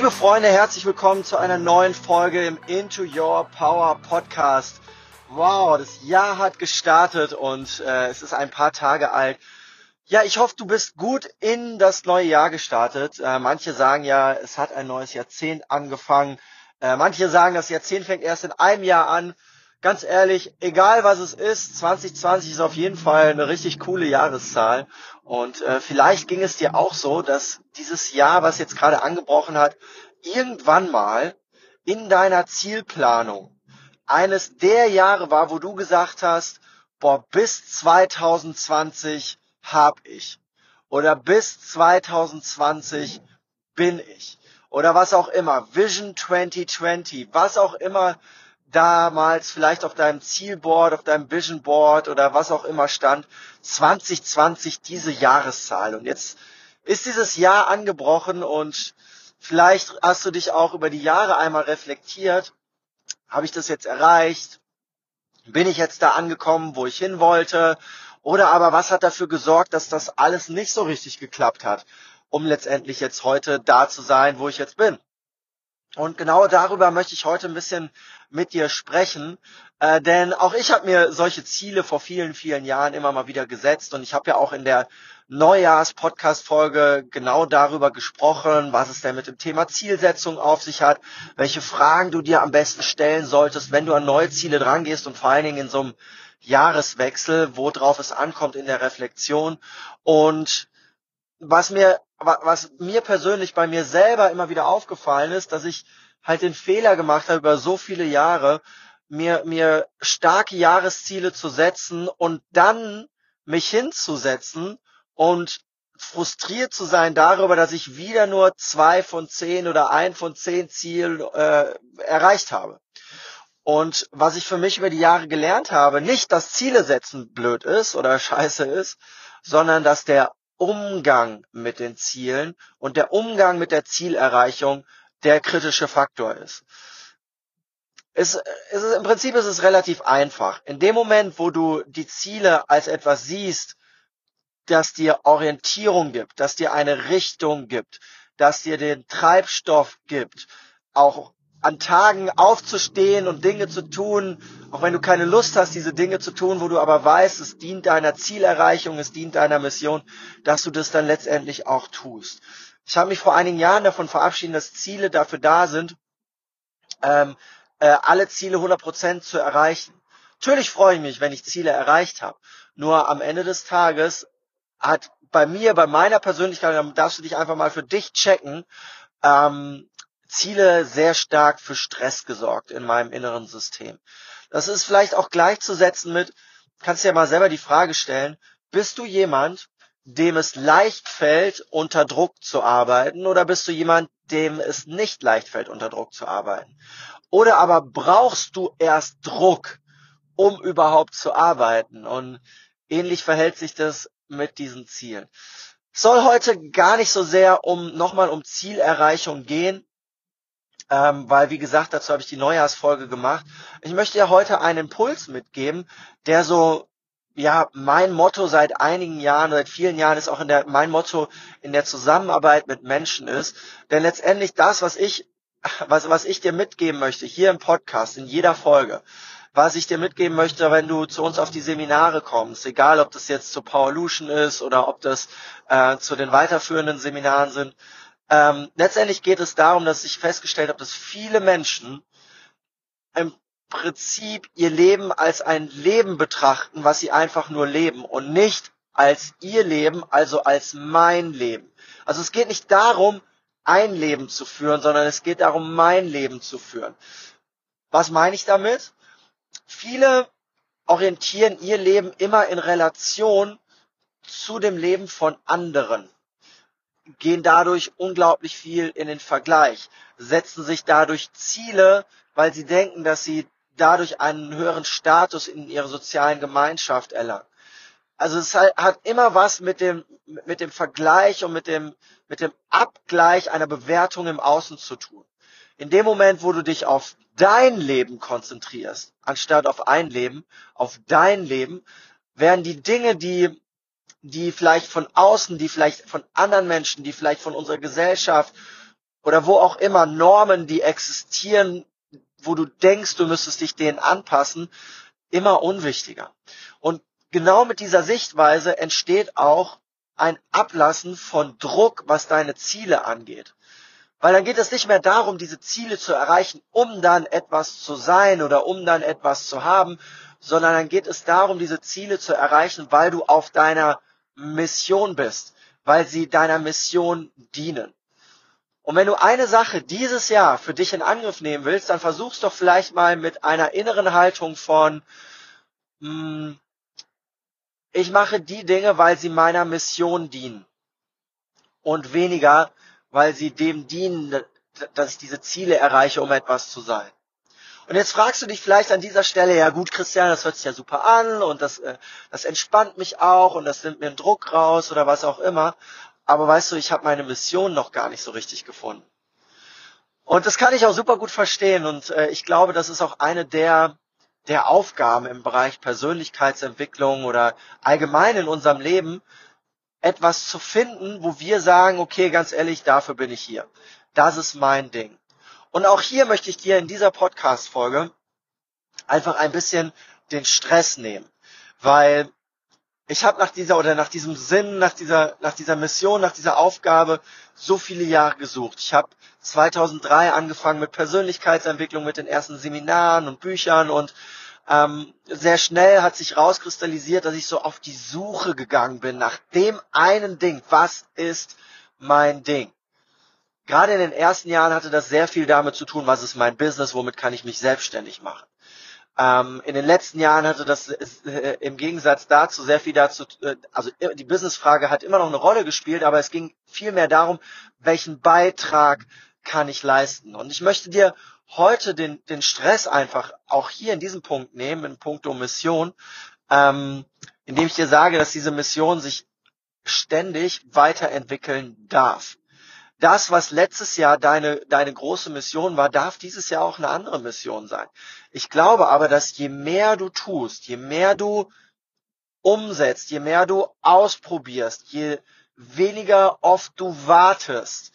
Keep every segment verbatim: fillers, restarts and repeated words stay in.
Liebe Freunde, herzlich willkommen zu einer neuen Folge im Into Your Power Podcast. Wow, das Jahr hat gestartet und äh, es ist ein paar Tage alt. Ja, ich hoffe, du bist gut in das neue Jahr gestartet. Äh, manche sagen ja, es hat ein neues Jahrzehnt angefangen. Äh, manche sagen, das Jahrzehnt fängt erst in einem Jahr an. Ganz ehrlich, egal was es ist, zwanzig zwanzig ist auf jeden Fall eine richtig coole Jahreszahl. Und äh, vielleicht ging es dir auch so, dass dieses Jahr, was jetzt gerade angebrochen hat, irgendwann mal in deiner Zielplanung eines der Jahre war, wo du gesagt hast, boah, bis zwanzig zwanzig hab ich. Oder bis zwanzig zwanzig bin ich. Oder was auch immer. Vision zwanzig zwanzig. Was auch immer damals vielleicht auf deinem Zielboard, auf deinem Vision Board oder was auch immer stand. zwanzig zwanzig, diese Jahreszahl. Und jetzt ist dieses Jahr angebrochen und vielleicht hast du dich auch über die Jahre einmal reflektiert. Habe ich das jetzt erreicht? Bin ich jetzt da angekommen, wo ich hin wollte? Oder aber was hat dafür gesorgt, dass das alles nicht so richtig geklappt hat, um letztendlich jetzt heute da zu sein, wo ich jetzt bin? Und genau darüber möchte ich heute ein bisschen mit dir sprechen, äh, denn auch ich habe mir solche Ziele vor vielen, vielen Jahren immer mal wieder gesetzt und ich habe ja auch in der Neujahrs-Podcast-Folge genau darüber gesprochen, was es denn mit dem Thema Zielsetzung auf sich hat, welche Fragen du dir am besten stellen solltest, wenn du an neue Ziele drangehst und vor allen Dingen in so einem Jahreswechsel, worauf es ankommt in der Reflexion. Und was mir, was mir persönlich bei mir selber immer wieder aufgefallen ist, dass ich halt den Fehler gemacht habe, über so viele Jahre, mir, mir starke Jahresziele zu setzen und dann mich hinzusetzen und frustriert zu sein darüber, dass ich wieder nur zwei von zehn oder ein von zehn Zielen äh, erreicht habe. Und was ich für mich über die Jahre gelernt habe, nicht, dass Ziele setzen blöd ist oder scheiße ist, sondern dass der Umgang mit den Zielen und der Umgang mit der Zielerreichung der kritische Faktor ist. Es, es ist, im Prinzip ist es relativ einfach. In dem Moment, wo du die Ziele als etwas siehst, das dir Orientierung gibt, das dir eine Richtung gibt, das dir den Treibstoff gibt, auch an Tagen aufzustehen und Dinge zu tun, auch wenn du keine Lust hast, diese Dinge zu tun, wo du aber weißt, es dient deiner Zielerreichung, es dient deiner Mission, dass du das dann letztendlich auch tust. Ich habe mich vor einigen Jahren davon verabschiedet, dass Ziele dafür da sind, ähm, äh, alle Ziele hundert Prozent zu erreichen. Natürlich freue ich mich, wenn ich Ziele erreicht habe. Nur am Ende des Tages hat bei mir, bei meiner Persönlichkeit, da darfst du dich einfach mal für dich checken, ähm, Ziele sehr stark für Stress gesorgt in meinem inneren System. Das ist vielleicht auch gleichzusetzen mit, kannst dir ja mal selber die Frage stellen, bist du jemand, dem es leicht fällt, unter Druck zu arbeiten, oder bist du jemand, dem es nicht leicht fällt, unter Druck zu arbeiten? Oder aber brauchst du erst Druck, um überhaupt zu arbeiten? Und ähnlich verhält sich das mit diesen Zielen. Es soll heute gar nicht so sehr um nochmal um Zielerreichung gehen, ähm, weil, wie gesagt, dazu habe ich die Neujahrsfolge gemacht. Ich möchte ja heute einen Impuls mitgeben, der so, ja, mein Motto seit einigen Jahren, seit vielen Jahren ist auch in der, mein Motto in der Zusammenarbeit mit Menschen ist. Denn letztendlich das, was ich, was, was ich dir mitgeben möchte, hier im Podcast, in jeder Folge, was ich dir mitgeben möchte, wenn du zu uns auf die Seminare kommst, egal ob das jetzt zu Powerlution ist oder ob das äh, zu den weiterführenden Seminaren sind. Ähm, letztendlich geht es darum, dass ich festgestellt habe, dass viele Menschen im Prinzip ihr Leben als ein Leben betrachten, was sie einfach nur leben und nicht als ihr Leben, also als mein Leben. Also es geht nicht darum, ein Leben zu führen, sondern es geht darum, mein Leben zu führen. Was meine ich damit? Viele orientieren ihr Leben immer in Relation zu dem Leben von anderen, gehen dadurch unglaublich viel in den Vergleich, setzen sich dadurch Ziele, weil sie denken, dass sie dadurch einen höheren Status in ihrer sozialen Gemeinschaft erlangen. Also es hat immer was mit dem, mit dem Vergleich und mit dem, mit dem Abgleich einer Bewertung im Außen zu tun. In dem Moment, wo du dich auf dein Leben konzentrierst, anstatt auf ein Leben, auf dein Leben, werden die Dinge, die die vielleicht von außen, die vielleicht von anderen Menschen, die vielleicht von unserer Gesellschaft oder wo auch immer Normen, die existieren, wo du denkst, du müsstest dich denen anpassen, immer unwichtiger. Und genau mit dieser Sichtweise entsteht auch ein Ablassen von Druck, was deine Ziele angeht. Weil dann geht es nicht mehr darum, diese Ziele zu erreichen, um dann etwas zu sein oder um dann etwas zu haben, sondern dann geht es darum, diese Ziele zu erreichen, weil du auf deiner Mission bist, weil sie deiner Mission dienen. Und wenn du eine Sache dieses Jahr für dich in Angriff nehmen willst, dann versuch's doch vielleicht mal mit einer inneren Haltung von, mh, ich mache die Dinge, weil sie meiner Mission dienen und weniger, weil sie dem dienen, dass ich diese Ziele erreiche, um etwas zu sein. Und jetzt fragst du dich vielleicht an dieser Stelle, ja gut, Christian, das hört sich ja super an und das, äh, das entspannt mich auch und das nimmt mir einen Druck raus oder was auch immer. Aber weißt du, ich habe meine Mission noch gar nicht so richtig gefunden. Und das kann ich auch super gut verstehen und äh, ich glaube, das ist auch eine der, der Aufgaben im Bereich Persönlichkeitsentwicklung oder allgemein in unserem Leben, etwas zu finden, wo wir sagen, okay, ganz ehrlich, dafür bin ich hier. Das ist mein Ding. Und auch hier möchte ich dir in dieser Podcast-Folge einfach ein bisschen den Stress nehmen, weil ich habe nach dieser oder nach diesem Sinn, nach dieser nach dieser Mission, nach dieser Aufgabe so viele Jahre gesucht. Ich habe zweitausenddrei angefangen mit Persönlichkeitsentwicklung, mit den ersten Seminaren und Büchern und ähm, sehr schnell hat sich rauskristallisiert, dass ich so auf die Suche gegangen bin nach dem einen Ding. Was ist mein Ding? Gerade in den ersten Jahren hatte das sehr viel damit zu tun, was ist mein Business, womit kann ich mich selbstständig machen. Ähm, in den letzten Jahren hatte das äh, im Gegensatz dazu sehr viel dazu, äh, also die Businessfrage hat immer noch eine Rolle gespielt, aber es ging viel mehr darum, welchen Beitrag kann ich leisten. Und ich möchte dir heute den, den Stress einfach auch hier in diesem Punkt nehmen, in puncto Mission, ähm, indem ich dir sage, dass diese Mission sich ständig weiterentwickeln darf. Das, was letztes Jahr deine, deine große Mission war, darf dieses Jahr auch eine andere Mission sein. Ich glaube aber, dass je mehr du tust, je mehr du umsetzt, je mehr du ausprobierst, je weniger oft du wartest,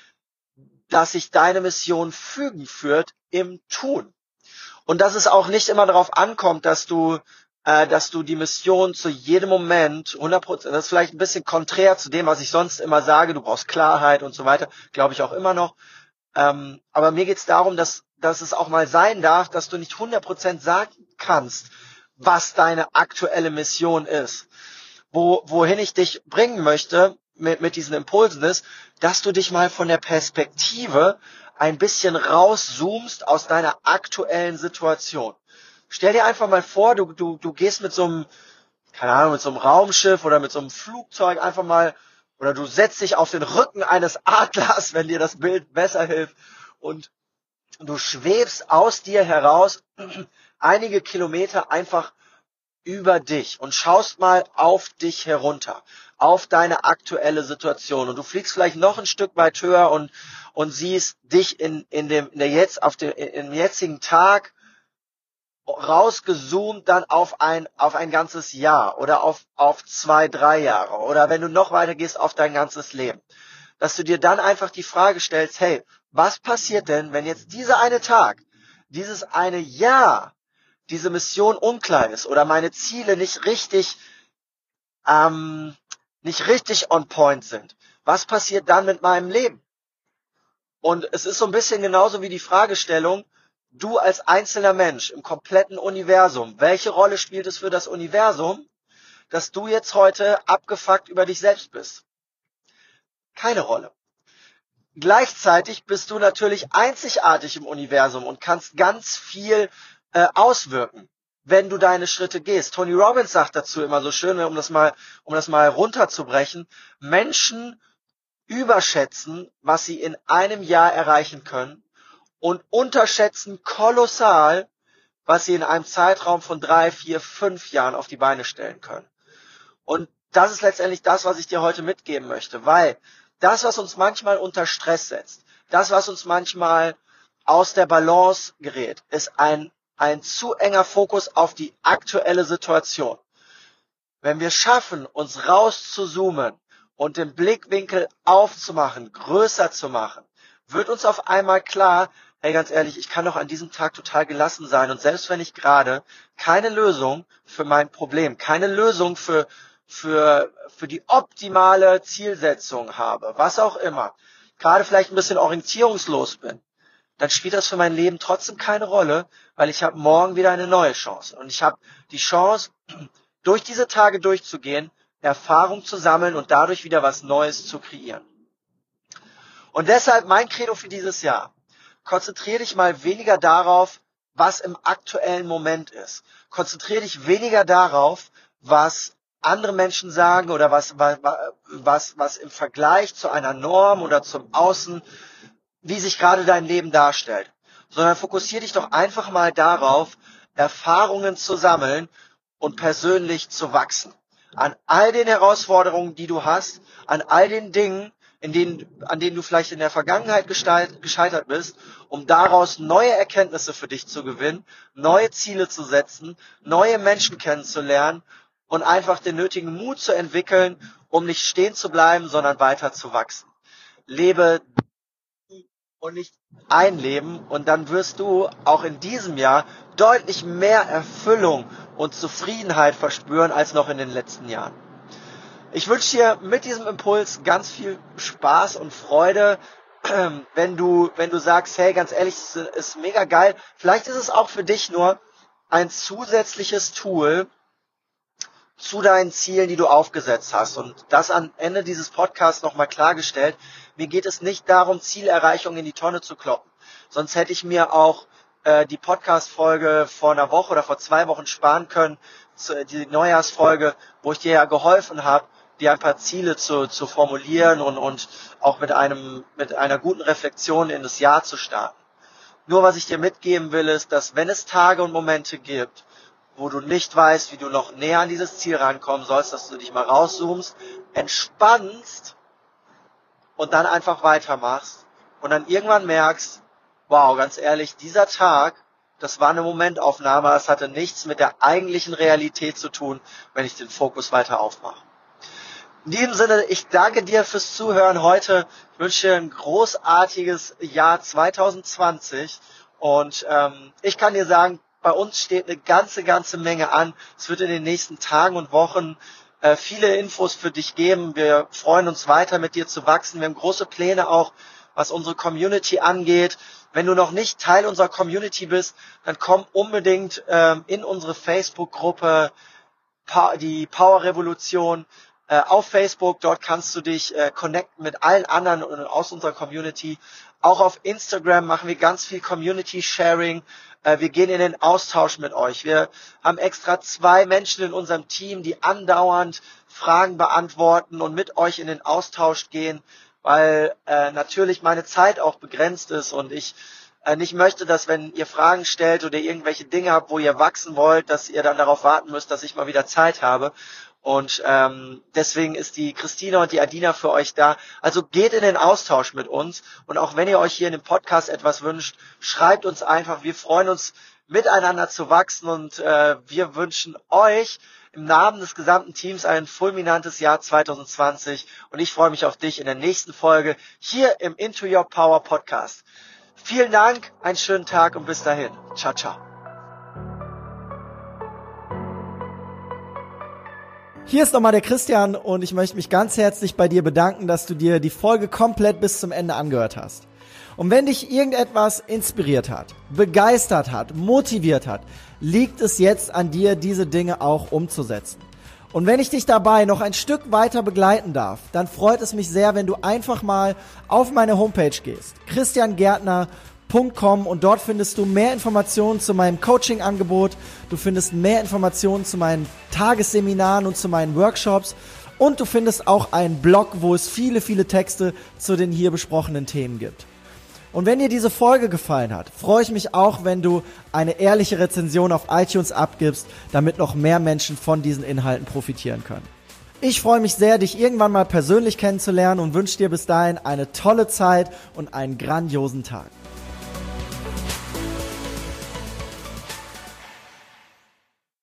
dass sich deine Mission fügen führt im Tun. Und dass es auch nicht immer darauf ankommt, dass du äh, dass du die Mission zu jedem Moment hundert Prozent, das ist vielleicht ein bisschen konträr zu dem, was ich sonst immer sage, du brauchst Klarheit und so weiter, glaube ich auch immer noch. Ähm, aber mir geht es darum, dass, dass es auch mal sein darf, dass du nicht hundert Prozent sagen kannst, was deine aktuelle Mission ist. Wo, wohin ich dich bringen möchte mit, mit diesen Impulsen ist, dass du dich mal von der Perspektive ein bisschen rauszoomst aus deiner aktuellen Situation. Stell dir einfach mal vor, du, du, du gehst mit so einem, keine Ahnung, mit so einem Raumschiff oder mit so einem Flugzeug einfach mal, oder du setzt dich auf den Rücken eines Adlers, wenn dir das Bild besser hilft, und du schwebst aus dir heraus einige Kilometer einfach über dich und schaust mal auf dich herunter, auf deine aktuelle Situation. Und du fliegst vielleicht noch ein Stück weit höher und, und siehst dich in, in dem, in der jetzt, auf dem, im jetzigen Tag rausgezoomt dann auf ein, auf ein ganzes Jahr oder auf, auf zwei, drei Jahre oder wenn du noch weiter gehst, auf dein ganzes Leben. Dass du dir dann einfach die Frage stellst, hey, was passiert denn, wenn jetzt dieser eine Tag, dieses eine Jahr, diese Mission unklar ist oder meine Ziele nicht richtig, ähm, nicht richtig on point sind? Was passiert dann mit meinem Leben? Und es ist so ein bisschen genauso wie die Fragestellung, du als einzelner Mensch im kompletten Universum, welche Rolle spielt es für das Universum, dass du jetzt heute abgefuckt über dich selbst bist? Keine Rolle. Gleichzeitig bist du natürlich einzigartig im Universum und kannst ganz viel äh, auswirken, wenn du deine Schritte gehst. Tony Robbins sagt dazu immer so schön, um das mal, um das mal runterzubrechen, Menschen überschätzen, was sie in einem Jahr erreichen können, und unterschätzen kolossal, was sie in einem Zeitraum von drei, vier, fünf Jahren auf die Beine stellen können. Und das ist letztendlich das, was ich dir heute mitgeben möchte, weil das, was uns manchmal unter Stress setzt, das, was uns manchmal aus der Balance gerät, ist ein, ein zu enger Fokus auf die aktuelle Situation. Wenn wir schaffen, uns rauszuzoomen und den Blickwinkel aufzumachen, größer zu machen, wird uns auf einmal klar, hey, ganz ehrlich, ich kann doch an diesem Tag total gelassen sein. Und selbst wenn ich gerade keine Lösung für mein Problem, keine Lösung für, für, für die optimale Zielsetzung habe, was auch immer, gerade vielleicht ein bisschen orientierungslos bin, dann spielt das für mein Leben trotzdem keine Rolle, weil ich habe morgen wieder eine neue Chance. Und ich habe die Chance, durch diese Tage durchzugehen, Erfahrung zu sammeln und dadurch wieder was Neues zu kreieren. Und deshalb mein Credo für dieses Jahr: Konzentriere dich mal weniger darauf, was im aktuellen Moment ist. Konzentriere dich weniger darauf, was andere Menschen sagen oder was, was, was, was im Vergleich zu einer Norm oder zum Außen, wie sich gerade dein Leben darstellt. Sondern fokussiere dich doch einfach mal darauf, Erfahrungen zu sammeln und persönlich zu wachsen. An all den Herausforderungen, die du hast, an all den Dingen, in denen, an denen du vielleicht in der Vergangenheit gescheitert bist, um daraus neue Erkenntnisse für dich zu gewinnen, neue Ziele zu setzen, neue Menschen kennenzulernen und einfach den nötigen Mut zu entwickeln, um nicht stehen zu bleiben, sondern weiter zu wachsen. Lebe und nicht ein Leben, und dann wirst du auch in diesem Jahr deutlich mehr Erfüllung und Zufriedenheit verspüren als noch in den letzten Jahren. Ich wünsche dir mit diesem Impuls ganz viel Spaß und Freude, wenn du, wenn du sagst, hey, ganz ehrlich, es ist mega geil. Vielleicht ist es auch für dich nur ein zusätzliches Tool zu deinen Zielen, die du aufgesetzt hast. Und das am Ende dieses Podcasts nochmal klargestellt: Mir geht es nicht darum, Zielerreichung in die Tonne zu kloppen. Sonst hätte ich mir auch äh, die Podcast-Folge vor einer Woche oder vor zwei Wochen sparen können, die Neujahrsfolge, wo ich dir ja geholfen habe, dir ein paar Ziele zu, zu formulieren und, und auch mit einem, mit einer guten Reflexion in das Jahr zu starten. Nur was ich dir mitgeben will, ist, dass wenn es Tage und Momente gibt, wo du nicht weißt, wie du noch näher an dieses Ziel rankommen sollst, dass du dich mal rauszoomst, entspannst und dann einfach weitermachst und dann irgendwann merkst, wow, ganz ehrlich, dieser Tag, das war eine Momentaufnahme, das hatte nichts mit der eigentlichen Realität zu tun, wenn ich den Fokus weiter aufmache. In diesem Sinne, ich danke dir fürs Zuhören heute. Ich wünsche dir ein großartiges Jahr zwanzig zwanzig und ähm, ich kann dir sagen, bei uns steht eine ganze, ganze Menge an. Es wird in den nächsten Tagen und Wochen äh, viele Infos für dich geben. Wir freuen uns weiter, mit dir zu wachsen. Wir haben große Pläne auch, was unsere Community angeht. Wenn du noch nicht Teil unserer Community bist, dann komm unbedingt ähm, in unsere Facebook-Gruppe, pa- die Power Revolution, äh, auf Facebook. Dort kannst du dich äh, connecten mit allen anderen aus unserer Community. Auch auf Instagram machen wir ganz viel Community-Sharing. Äh, wir gehen in den Austausch mit euch. Wir haben extra zwei Menschen in unserem Team, die andauernd Fragen beantworten und mit euch in den Austausch gehen, weil äh, natürlich meine Zeit auch begrenzt ist und ich äh, nicht möchte, dass, wenn ihr Fragen stellt oder irgendwelche Dinge habt, wo ihr wachsen wollt, dass ihr dann darauf warten müsst, dass ich mal wieder Zeit habe. Und ähm, deswegen ist die Christina und die Adina für euch da. Also geht in den Austausch mit uns. Und auch wenn ihr euch hier in dem Podcast etwas wünscht, schreibt uns einfach. Wir freuen uns, miteinander zu wachsen. Und äh, wir wünschen euch im Namen des gesamten Teams ein fulminantes Jahr zwanzig zwanzig. Und ich freue mich auf dich in der nächsten Folge hier im Into Your Power Podcast. Vielen Dank, einen schönen Tag und bis dahin. Ciao, ciao. Hier ist nochmal der Christian und ich möchte mich ganz herzlich bei dir bedanken, dass du dir die Folge komplett bis zum Ende angehört hast. Und wenn dich irgendetwas inspiriert hat, begeistert hat, motiviert hat, liegt es jetzt an dir, diese Dinge auch umzusetzen. Und wenn ich dich dabei noch ein Stück weiter begleiten darf, dann freut es mich sehr, wenn du einfach mal auf meine Homepage gehst, christian gärtner punkt com, und dort findest du mehr Informationen zu meinem Coaching-Angebot, du findest mehr Informationen zu meinen Tagesseminaren und zu meinen Workshops und du findest auch einen Blog, wo es viele, viele Texte zu den hier besprochenen Themen gibt. Und wenn dir diese Folge gefallen hat, freue ich mich auch, wenn du eine ehrliche Rezension auf iTunes abgibst, damit noch mehr Menschen von diesen Inhalten profitieren können. Ich freue mich sehr, dich irgendwann mal persönlich kennenzulernen und wünsche dir bis dahin eine tolle Zeit und einen grandiosen Tag.